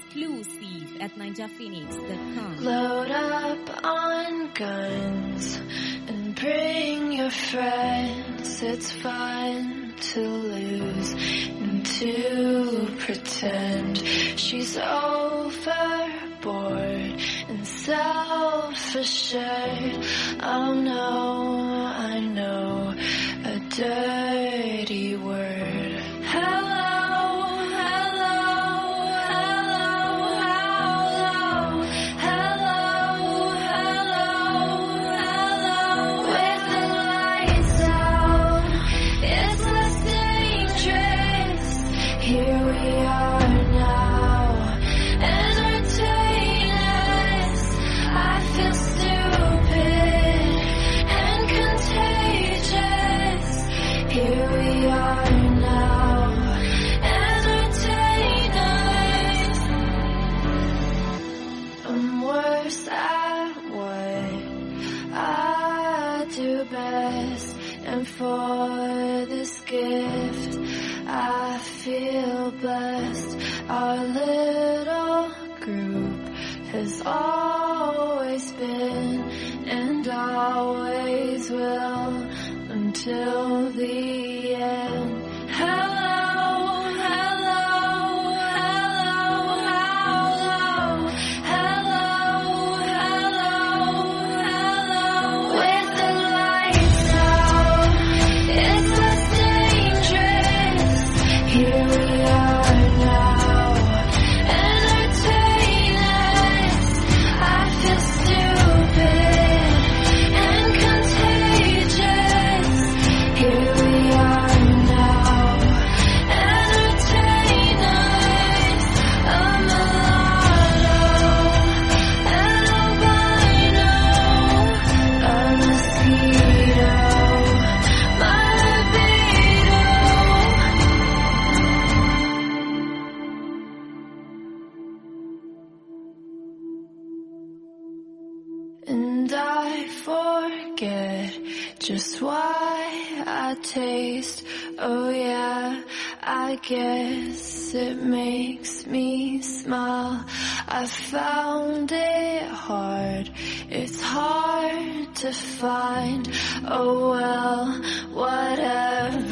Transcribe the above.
exclusive at ninjaphoenix.com. Load up on guns and bring your friends. It's fun to lose and to pretend she's overboard and self-assured. Oh no, I know a dirty word. Hello. And for this gift, I feel blessed. Our little group has always been and always will until the end. Hello. And I forget just why I taste. Oh yeah, I guess it makes me smile. I found it hard, it's hard to find. Oh well, whatever.